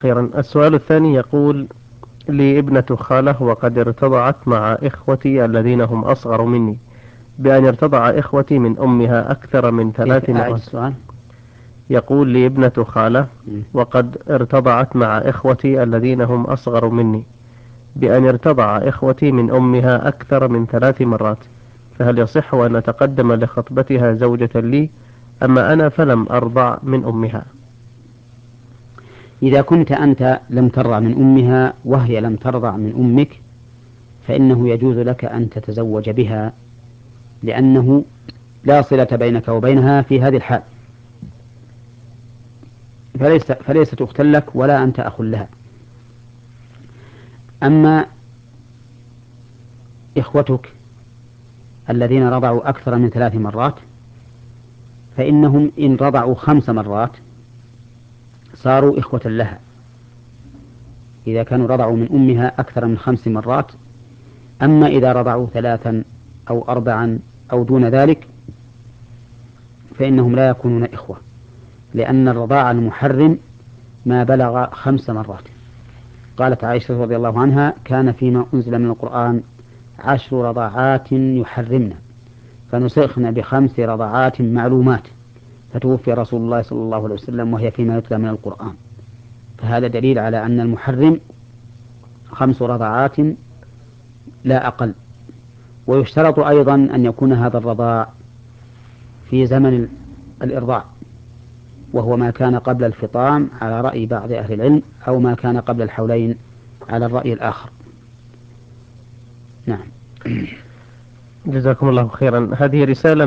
خيرا. السؤال الثاني يقول: لي ابنة خالة وقد ارتضعت مع إخوتي الذين هم أصغر مني، بأن ارتضع إخوتي من أمها أكثر من كيف؟ ثلاث أعد مرات. السؤال. يقول: لي ابنة خالة مم. وقد ارتضعت مع إخوتي الذين هم أصغر مني، بأن ارتضع إخوتي من أمها أكثر من 3 مرات، فهل يصح أن أتقدم لخطبتها زوجة لي، أما أنا فلم أرضع من أمها؟ إذا كنت أنت لم ترضع من أمها وهي لم ترضع من أمك فإنه يجوز لك أن تتزوج بها، لأنه لا صلة بينك وبينها في هذه الحال، فليست أختا لك ولا أنت أخ لها. أما إخوتك الذين رضعوا أكثر من 3 مرات فإنهم إن رضعوا 5 مرات صاروا إخوة لها. إذا كانوا رضعوا من أمها أكثر من 5 مرات. أما إذا رضعوا 3 أو 4 أو دون ذلك فإنهم لا يكونون إخوة، لأن الرضاع المحرم ما بلغ 5 مرات. قالت عائشة رضي الله عنها: كان فيما أنزل من القرآن 10 رضعات يحرمن فنسخن ب5 رضعات معلومات، فتوفي رسول الله صلى الله عليه وسلم وهي فيما يتلى من القرآن. فهذا دليل على أن المحرم 5 رضعات لا أقل. ويشترط أيضا أن يكون هذا الرضاع في زمن الإرضاع، وهو ما كان قبل الفطام على رأي بعض أهل العلم، أو ما كان قبل الحولين على الرأي الآخر. نعم. جزاكم الله خيرا. هذه رسالة